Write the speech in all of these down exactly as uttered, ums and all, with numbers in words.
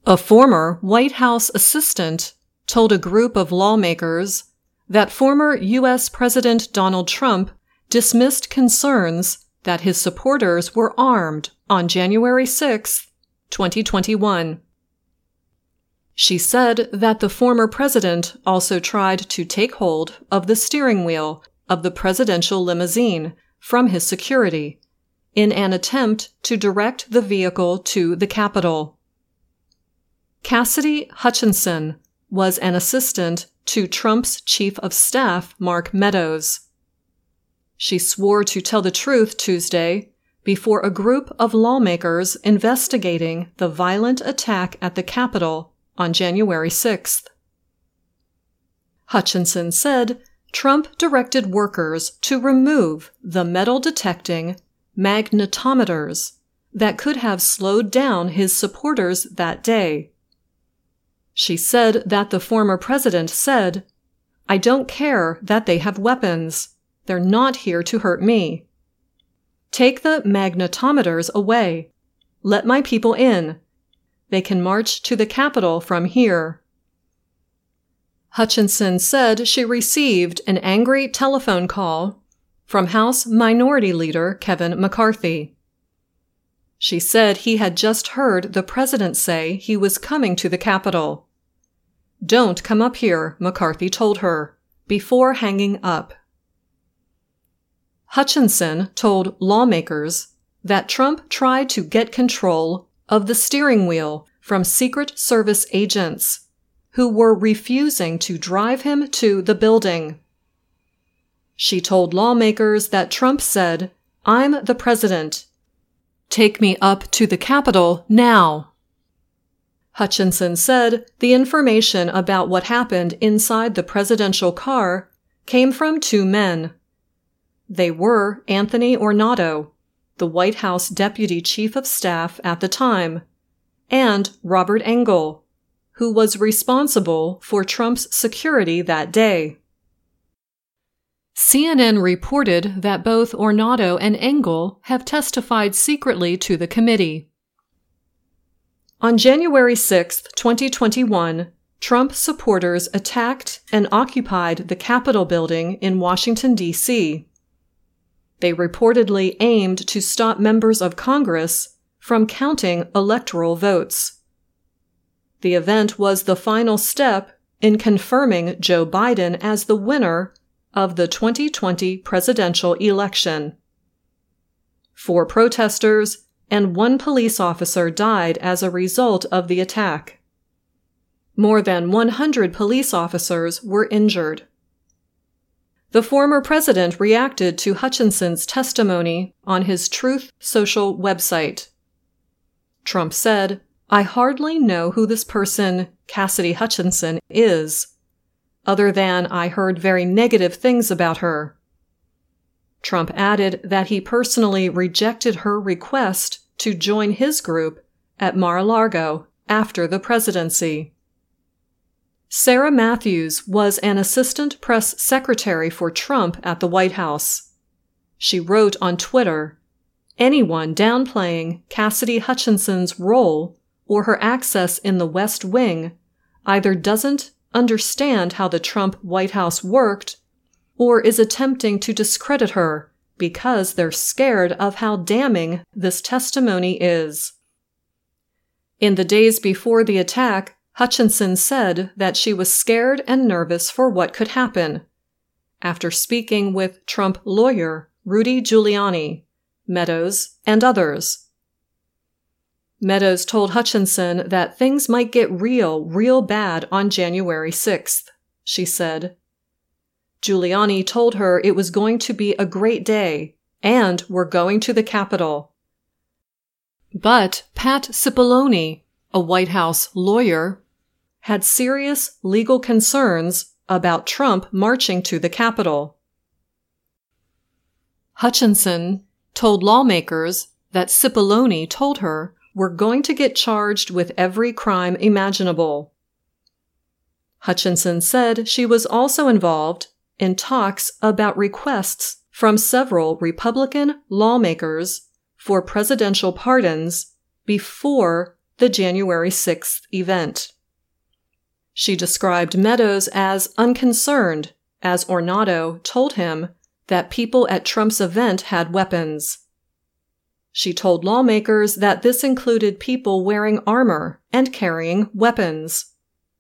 A former White House assistant told a group of lawmakers that former U S President Donald Trump dismissed concerns that his supporters were armed on January sixth, twenty twenty-one. She said that the former president also tried to take hold of the steering wheel of the presidential limousine from his security in an attempt to direct the vehicle to the Capitol. Cassidy Hutchinson was an assistant to Trump's chief of staff, Mark Meadows. She swore to tell the truth Tuesday before a group of lawmakers investigating the violent attack at the Capitol on January sixth. Hutchinson said Trump directed workers to remove the metal-detecting magnetometers that could have slowed down his supporters that day. She said that the former president said, "I don't care that they have weapons. They're not here to hurt me. Take the magnetometers away. Let my people in. They can march to the Capitol from here." Hutchinson said she received an angry telephone call from House Minority Leader Kevin McCarthy. She said he had just heard the president say he was coming to the Capitol. "Don't come up here," McCarthy told her, before hanging up. Hutchinson told lawmakers that Trump tried to get control of the steering wheel from Secret Service agents who were refusing to drive him to the building. She told lawmakers that Trump said, "I'm the president. Take me up to the Capitol now." Hutchinson said the information about what happened inside the presidential car came from two men. They were Anthony Ornato, the White House Deputy Chief of Staff at the time, and Robert Engel, who was responsible for Trump's security that day. C N N reported that both Ornato and Engel have testified secretly to the committee. On January sixth, twenty twenty-one, Trump supporters attacked and occupied the Capitol building in Washington, D C They reportedly aimed to stop members of Congress from counting electoral votes. The event was the final step in confirming Joe Biden as the winner of the twenty twenty presidential election. Four protesters and one police officer died as a result of the attack. More than one hundred police officers were injured. The former president reacted to Hutchinson's testimony on his Truth Social website. Trump said, "I hardly know who this person, Cassidy Hutchinson, is, other than I heard very negative things about her." Trump added that he personally rejected her request to join his group at Mar-a-Lago after the presidency. Sarah Matthews was an assistant press secretary for Trump at the White House. She wrote on Twitter, "Anyone downplaying Cassidy Hutchinson's role or her access in the West Wing either doesn't understand how the Trump White House worked or is attempting to discredit her because they're scared of how damning this testimony is." In the days before the attack, Hutchinson said that she was scared and nervous for what could happen, after speaking with Trump lawyer Rudy Giuliani, Meadows, and others. Meadows told Hutchinson that things might get real, real bad on January sixth, she said. Giuliani told her it was going to be a great day, and we're going to the Capitol. But Pat Cipollone, a White House lawyer, had serious legal concerns about Trump marching to the Capitol. Hutchinson told lawmakers that Cipollone told her we're going to get charged with every crime imaginable. Hutchinson said she was also involved in talks about requests from several Republican lawmakers for presidential pardons before the January sixth event. She described Meadows as unconcerned, as Ornato told him that people at Trump's event had weapons. She told lawmakers that this included people wearing armor and carrying weapons.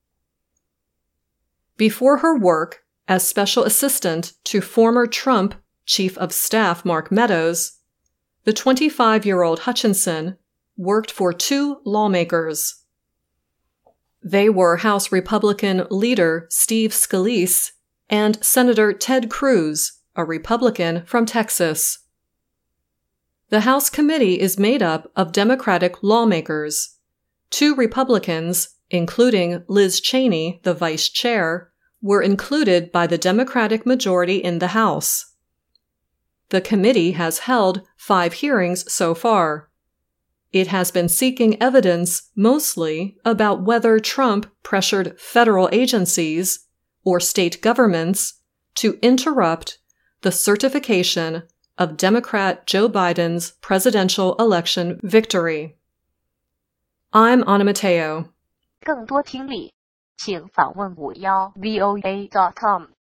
Before her work as special assistant to former Trump Chief of Staff Mark Meadows, the twenty-five-year-old Hutchinson worked for two lawmakers. They were House Republican leader Steve Scalise and Senator Ted Cruz, a Republican from Texas. The House committee is made up of Democratic lawmakers. Two Republicans, including Liz Cheney, the vice chair, were included by the Democratic majority in the House. The committee has held five hearings so far. It has been seeking evidence mostly about whether Trump pressured federal agencies or state governments to interrupt the certification of Democrat Joe Biden's presidential election victory. I'm Anna Matteo. 更多听力，请访问五幺 V O A dot com。